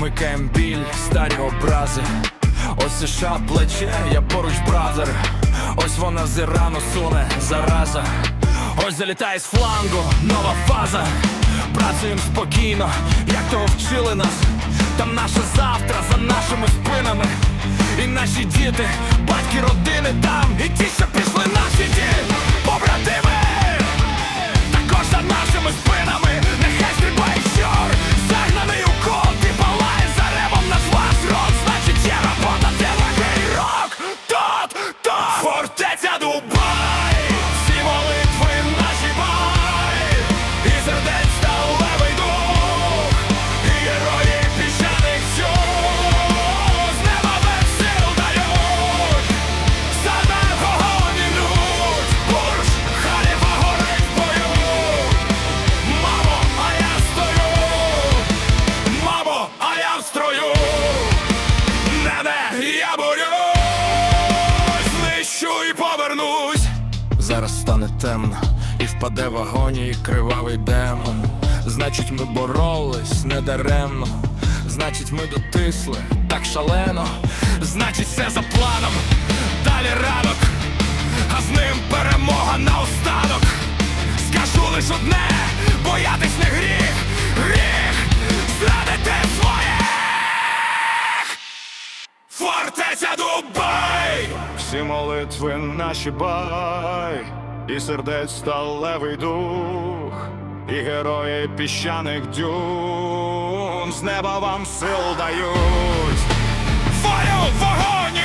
Смикаєм біль, старі образи. Ось США плече, я поруч бразер. Ось вона з Ірану суне, зараза. Ось залітає з флангу, нова фаза. Працюєм спокійно, як того вчили нас. Там наше завтра за нашими спинами. І наші діти, батьки, родини там. І ті, що пішли наші побратими. Також за нашими спинами. Нехай стрибає щор, загнаний у кут і палає за ревом наш ваш рок. Значить є робота, де вагий рок. Тут фортеця Дубай. Всі молитви наші бай. І сердець сталевий дух. І герої піщаних чух. З неба без сил дають. Саме вогонь і лють. Бурж Халіфа горить в бою. Мамо, а я стою. Мамо, а я в строю. Не, я борюсь. Знищу і повернусь. Зараз стане темно і впаде в агонії кривавий демон. Значить ми боролись недаремно. Значить ми дотисли так шалено. Значить все за планом. Далі ранок, а з ним перемога наостанок. Скажу лиш одне, боятись не гріх. Гріх зрадити своїх. Фортеця Дубай. Всі молитви наші бай. І сердець сталевий дух. І герої піщаних дюн. З неба вам сил дають. Волю, вогонь